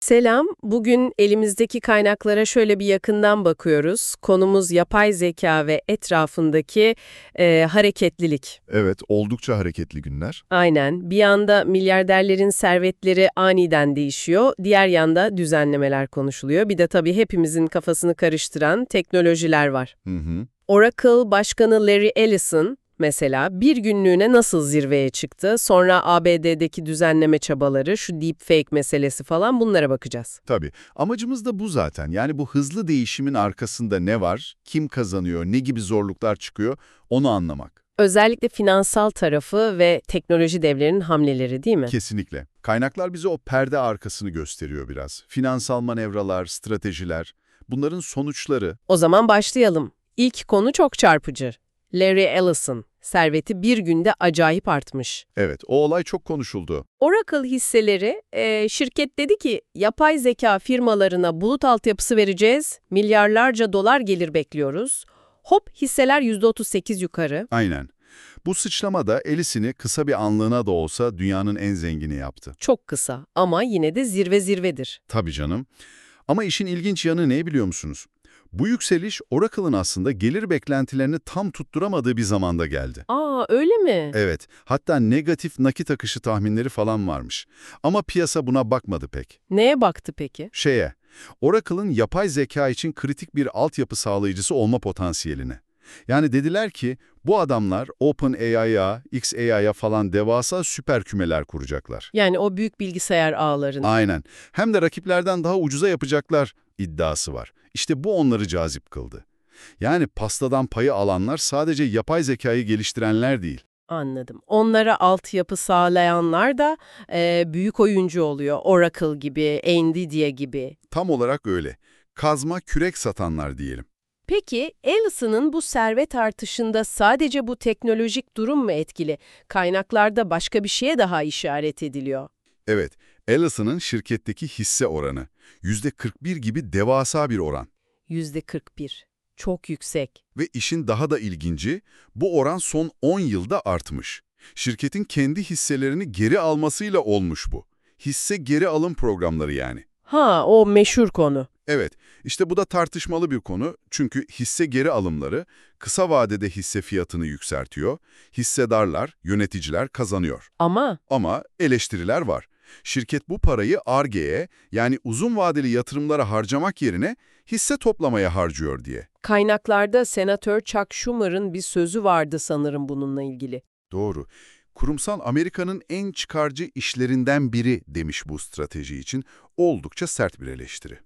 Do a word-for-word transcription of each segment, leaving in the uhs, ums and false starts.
Selam. Bugün elimizdeki kaynaklara şöyle bir yakından bakıyoruz. Konumuz yapay zeka ve etrafındaki e, hareketlilik. Evet, oldukça hareketli günler. Aynen. Bir yanda milyarderlerin servetleri aniden değişiyor, diğer yanda düzenlemeler konuşuluyor. Bir de tabii hepimizin kafasını karıştıran teknolojiler var. Hı hı. Oracle Başkanı Larry Ellison mesela bir günlüğüne nasıl zirveye çıktı, sonra A B D'deki düzenleme çabaları, şu deepfake meselesi falan bunlara bakacağız. Tabii. Amacımız da bu zaten. Yani bu hızlı değişimin arkasında ne var, kim kazanıyor, ne gibi zorluklar çıkıyor onu anlamak. Özellikle finansal tarafı ve teknoloji devlerinin hamleleri değil mi? Kesinlikle. Kaynaklar bize o perde arkasını gösteriyor biraz. Finansal manevralar, stratejiler, bunların sonuçları. O zaman başlayalım. İlk konu çok çarpıcı. Larry Ellison, serveti bir günde acayip artmış. Evet, o olay çok konuşuldu. Oracle hisseleri, e, şirket dedi ki yapay zeka firmalarına bulut altyapısı vereceğiz, milyarlarca dolar gelir bekliyoruz. Hop hisseler yüzde otuz sekiz yukarı. Aynen. Bu sıçrama da Ellison'i kısa bir anlığına da olsa dünyanın en zengini yaptı. Çok kısa ama yine de zirve zirvedir. Tabii canım. Ama işin ilginç yanı ne biliyor musunuz? Bu yükseliş Oracle'ın aslında gelir beklentilerini tam tutturamadığı bir zamanda geldi. Aa öyle mi? Evet, hatta negatif nakit akışı tahminleri falan varmış. Ama piyasa buna bakmadı pek. Neye baktı peki? Şeye, Oracle'ın yapay zeka için kritik bir altyapı sağlayıcısı olma potansiyeline. Yani dediler ki bu adamlar OpenAI'ya, xAI'ya falan devasa süper kümeler kuracaklar. Yani o büyük bilgisayar ağlarını. Aynen. Hem de rakiplerden daha ucuza yapacaklar iddiası var. İşte bu onları cazip kıldı. Yani pastadan payı alanlar sadece yapay zekayı geliştirenler değil. Anladım. Onlara altyapı sağlayanlar da e, büyük oyuncu oluyor. Oracle gibi, Nvidia gibi. Tam olarak öyle. Kazma kürek satanlar diyelim. Peki, Ellison'ın bu servet artışında sadece bu teknolojik durum mu etkili? Kaynaklarda başka bir şeye daha işaret ediliyor. Evet, Ellison'ın şirketteki hisse oranı. yüzde kırk bir gibi devasa bir oran. yüzde kırk bir. Çok yüksek. Ve işin daha da ilginci, bu oran son on yılda artmış. Şirketin kendi hisselerini geri almasıyla olmuş bu. Hisse geri alım programları yani. Ha, o meşhur konu. Evet, işte bu da tartışmalı bir konu çünkü hisse geri alımları kısa vadede hisse fiyatını yükseltiyor, hissedarlar, yöneticiler kazanıyor. Ama Ama eleştiriler var. Şirket bu parayı Ar-Ge'ye yani uzun vadeli yatırımlara harcamak yerine hisse toplamaya harcıyor diye. kaynaklarda Senatör Chuck Schumer'ın bir sözü vardı sanırım bununla ilgili. Doğru. Kurumsal Amerika'nın en çıkarcı işlerinden biri demiş bu strateji için. Oldukça sert bir eleştiri.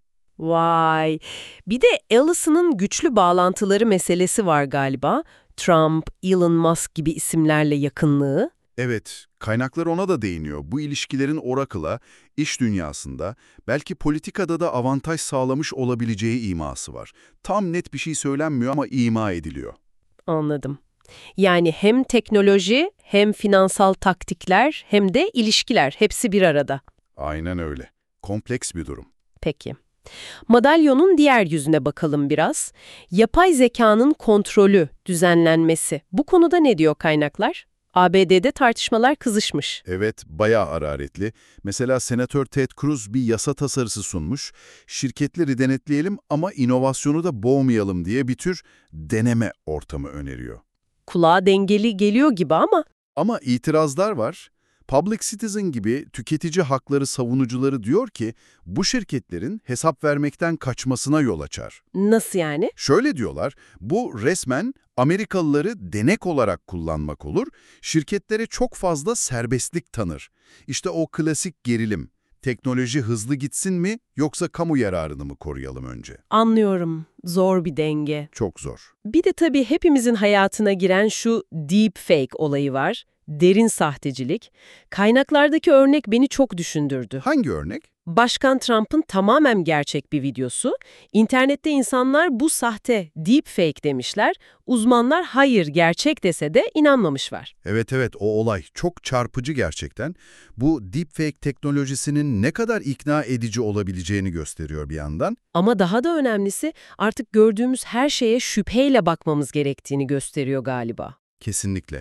Vay! Bir de Ellison'ın güçlü bağlantıları meselesi var galiba. Trump, Elon Musk gibi isimlerle yakınlığı. Evet, kaynaklar ona da değiniyor. Bu ilişkilerin Oracle'a, iş dünyasında, belki politikada da avantaj sağlamış olabileceği iması var. Tam net bir şey söylenmiyor ama ima ediliyor. Anladım. Yani hem teknoloji, hem finansal taktikler, hem de ilişkiler hepsi bir arada. Aynen öyle. Kompleks bir durum. Peki. Madalyonun diğer yüzüne bakalım biraz. Yapay zekanın kontrolü, düzenlenmesi. Bu konuda ne diyor kaynaklar? A B D'de tartışmalar kızışmış. Evet, bayağı hararetli. Mesela Senatör Ted Cruz bir yasa tasarısı sunmuş. Şirketleri denetleyelim ama inovasyonu da boğmayalım diye bir tür deneme ortamı öneriyor. Kulağa dengeli geliyor gibi ama Ama itirazlar var. Public Citizen gibi tüketici hakları savunucuları diyor ki bu şirketlerin hesap vermekten kaçmasına yol açar. nasıl yani? Şöyle diyorlar, bu resmen Amerikalıları denek olarak kullanmak olur, şirketlere çok fazla serbestlik tanır. İşte o klasik gerilim. Teknoloji hızlı gitsin mi yoksa kamu yararını mı koruyalım önce? Anlıyorum. Zor bir denge. Çok zor. Bir de tabii hepimizin hayatına giren şu deepfake olayı var. Derin sahtecilik. Kaynaklardaki örnek beni çok düşündürdü. Hangi örnek? Başkan Trump'ın tamamen gerçek bir videosu. İnternette insanlar bu sahte, deepfake demişler. Uzmanlar hayır gerçek dese de inanmamışlar. Evet evet o olay çok çarpıcı gerçekten. Bu deepfake teknolojisinin ne kadar ikna edici olabileceğini gösteriyor bir yandan. Ama daha da önemlisi artık gördüğümüz her şeye şüpheyle bakmamız gerektiğini gösteriyor galiba. Kesinlikle.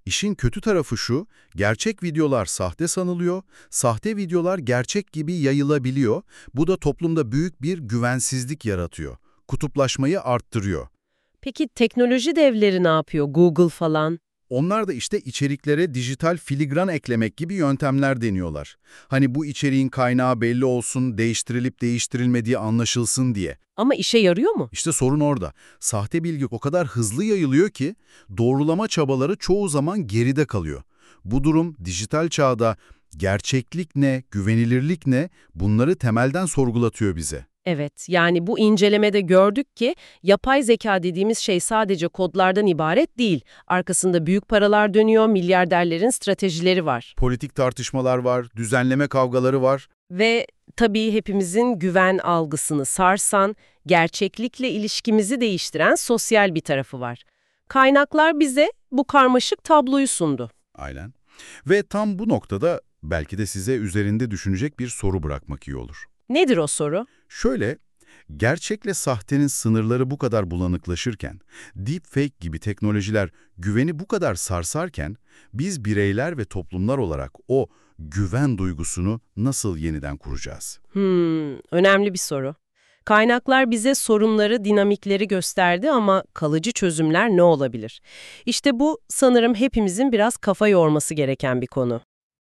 İşin kötü tarafı şu, gerçek videolar sahte sanılıyor, sahte videolar gerçek gibi yayılabiliyor. Bu da toplumda büyük bir güvensizlik yaratıyor, kutuplaşmayı arttırıyor. Peki teknoloji devleri ne yapıyor? Google falan. Onlar da işte içeriklere dijital filigran eklemek gibi yöntemler deniyorlar. Hani bu içeriğin kaynağı belli olsun, değiştirilip değiştirilmediği anlaşılsın diye. Ama işe yarıyor mu? İşte sorun orada. Sahte bilgi o kadar hızlı yayılıyor ki doğrulama çabaları çoğu zaman geride kalıyor. Bu durum dijital çağda gerçeklik ne, güvenilirlik ne, bunları temelden sorgulatıyor bize. Evet, yani bu incelemede gördük ki yapay zeka dediğimiz şey sadece kodlardan ibaret değil. Arkasında büyük paralar dönüyor, milyarderlerin stratejileri var. Politik tartışmalar var, düzenleme kavgaları var. Ve tabii hepimizin güven algısını sarsan, gerçeklikle ilişkimizi değiştiren sosyal bir tarafı var. Kaynaklar bize bu karmaşık tabloyu sundu. Aynen. Ve tam bu noktada belki de size üzerinde düşünecek bir soru bırakmak iyi olur. Nedir o soru? Şöyle, gerçekle sahtenin sınırları bu kadar bulanıklaşırken, deepfake gibi teknolojiler güveni bu kadar sarsarken, biz bireyler ve toplumlar olarak o güven duygusunu nasıl yeniden kuracağız? Hmm, önemli bir soru. Kaynaklar bize sorunları, dinamikleri gösterdi ama kalıcı çözümler ne olabilir? İşte bu sanırım hepimizin biraz kafa yorması gereken bir konu.